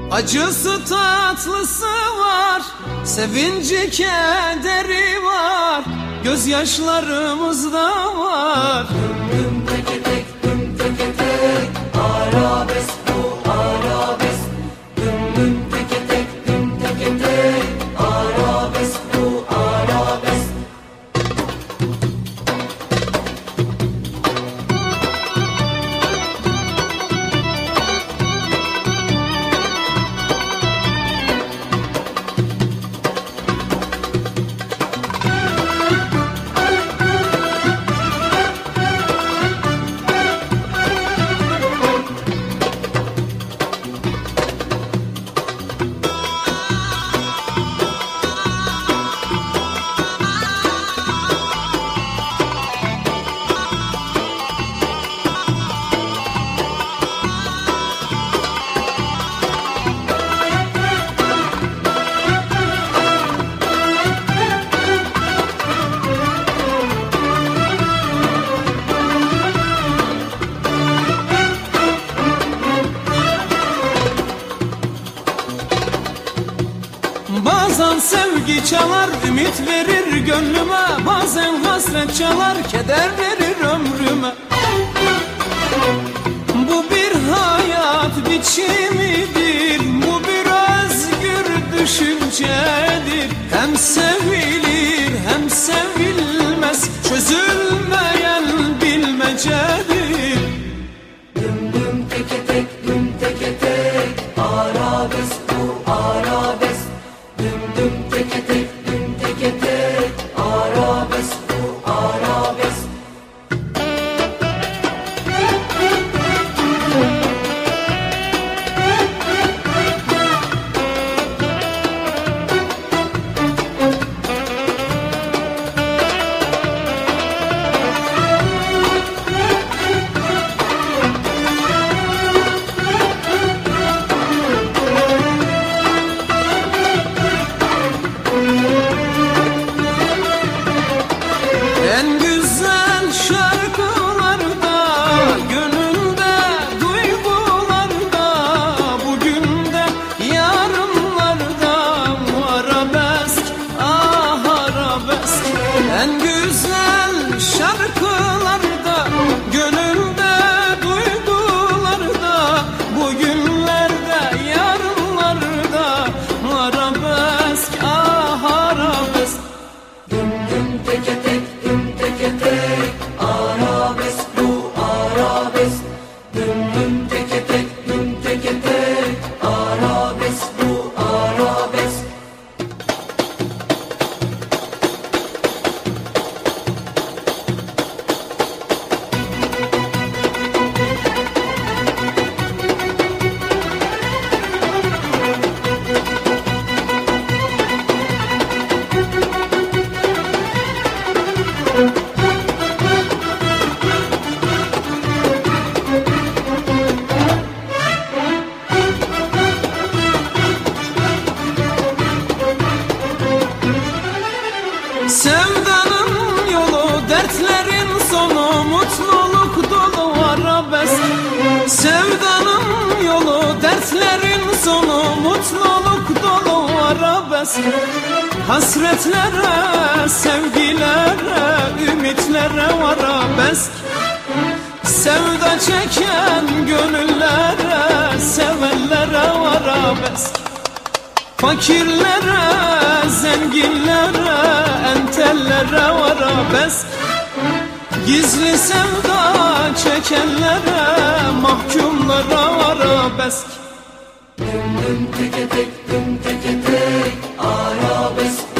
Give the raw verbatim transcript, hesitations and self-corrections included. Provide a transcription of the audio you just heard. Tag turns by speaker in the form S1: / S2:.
S1: Acısı tatlısı var, sevinci kederi var, gözyaşlarımızda var.
S2: Düm teke tek, düm teke tek, arabesk bu arabesk. Düm düm teke tek, düm teke tek, arabesk bu arabesk.
S1: Bazen sevgi çalar, ümit verir gönlüme, bazen hasret çalar, keder verir ömrüme. Bu bir hayat biçimidir, bu bir özgür düşüncedir. Hem sevilir hem sevilmez, çözülmeyen bilmecedir.
S2: Düm düm teke tek, düm teke tek, arabesk bu arabesk. Düm düm teke tek, düm teke tek, arabesk bu arabesk.
S1: En güzel şarkılarda, gönülde, duygularda, bugün de yarınlarda arabesk, ah arabesk. En güzel şarkılarda, gönülde, duygularda, bugünlerde, yarınlarda arabesk, ah arabesk.
S2: Düm düm teke tek, düm teke tek, arabesk bu arabesk. Düm düm teke tek, düm teke tek, arabesk bu arabesk.
S1: Sevdanın yolu, dertlerin sonu, mutluluk dolu arabesk. Sevdanın yolu, dertlerin sonu, mutluluk dolu arabesk. Hasretlere, sevgilere, ümitlere arabesk. Sevda çeken gönüllere, sevenlere arabesk. Fakirlere, zenginlere, entellere arabesk. Gizli sevda çekenlere, mahkumlara arabesk.
S2: Düm düm teke tek, düm teke tek, arabesk